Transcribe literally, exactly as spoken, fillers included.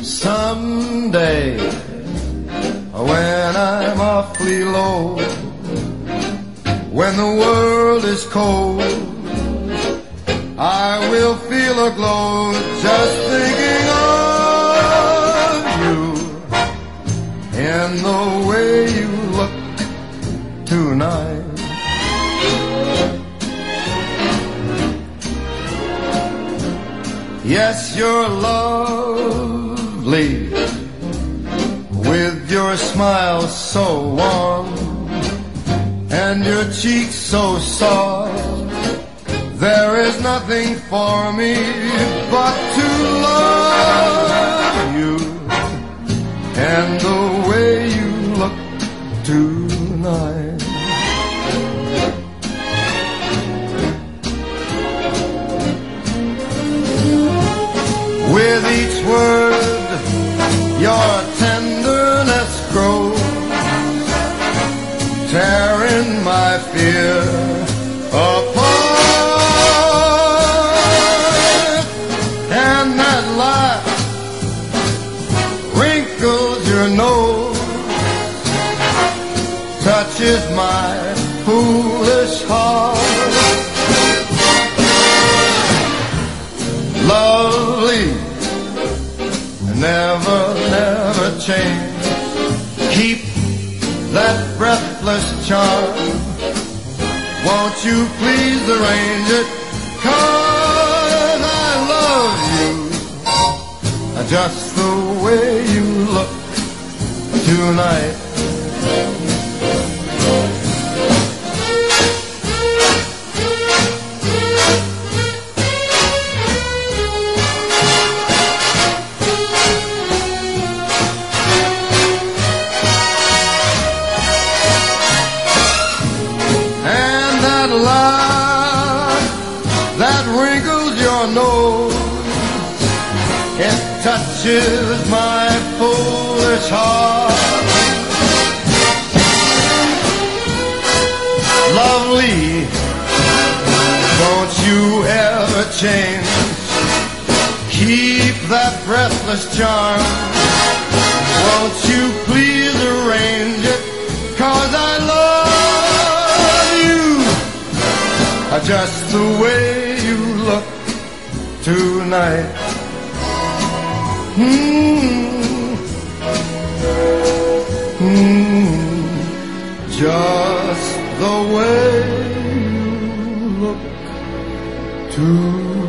Someday, when I'm awfully low, when the world is cold, I will feel a glow just thinking of you and the way you look tonight. Yes, you're lovely, with your smile so warm and your cheeks so soft. There is nothing for me but to love you and the way you look tonight. With each word, your tenderness grows, tearing my fear apart. And that laugh wrinkles your nose, touches my foolish heart. Lovely, never, never change. Keep that breathless charm. Won't you please arrange it? 'Cause I love you just the way you look tonight. Laugh that wrinkles your nose, it touches my foolish heart. Lovely, don't you ever change. Keep that breathless charm. Won't you please arrange it? 'Cause I love just the way you look tonight. Mm-hmm. Mm-hmm. Just the way you look tonight.